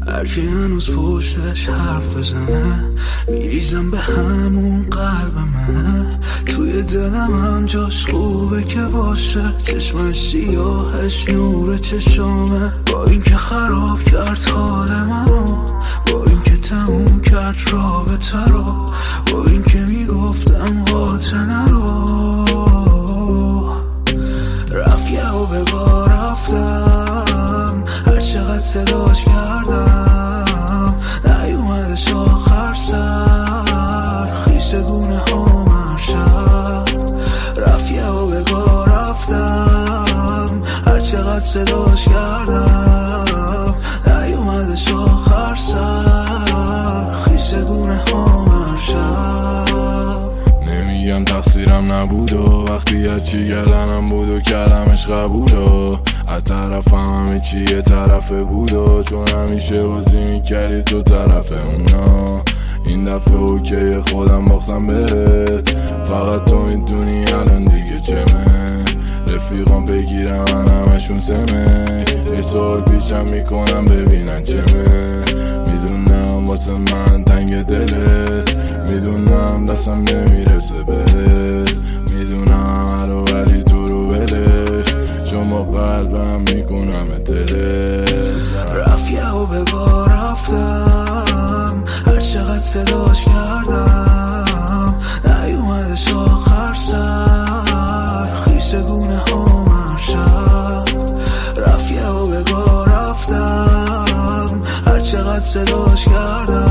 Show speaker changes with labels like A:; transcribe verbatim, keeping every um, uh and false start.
A: هرکی هنوز پشتش حرف بزنه میریزم به همون قلب منه. توی دلم هم جاش خوبه که باشه، چشمش سیاهش نور چشامه. با اینکه خراب کرد حال منو، با اینکه تموم کرد رابطه رو، با اینکه میگفتم قاطع رو، رفت یه و بگاه رفتم. هر چقدر صداش کردم نیومدش آخر سر، خیس گونه ها مرشب. رفت یه و بگاه رفتم. هر چقدر صداش کردم نیومدش آخر سر، خیس گونه ها مرشب.
B: نمیگم تقصیرم نبود و وقتی هرچی گردنم بود و کردمش قبول و از طرف هم همه چی یه طرفه بود و چون همیشه بازی میکردی تو طرف اونا. این دفعه اوکی خودم باختم بهت، فقط تو میدونی الان دیگه چمه. رفیقام بگیرم من همشون سمه، یه سوال پیچم میکنم ببینن چمه. میدونم واسه من تنگ دلت، میدونم دستم نمیرسه بهت، میدونم هرو ولی تو رو ولش، چون با قلبم میکنم دلت.
A: رفت یه و بگاه رفتم. هر چقدر صداش کردم نیومدش آخر سر، خیس گونه ها مرشب. رفت یه و بگاه رفتم. هر چقدر صداش کردم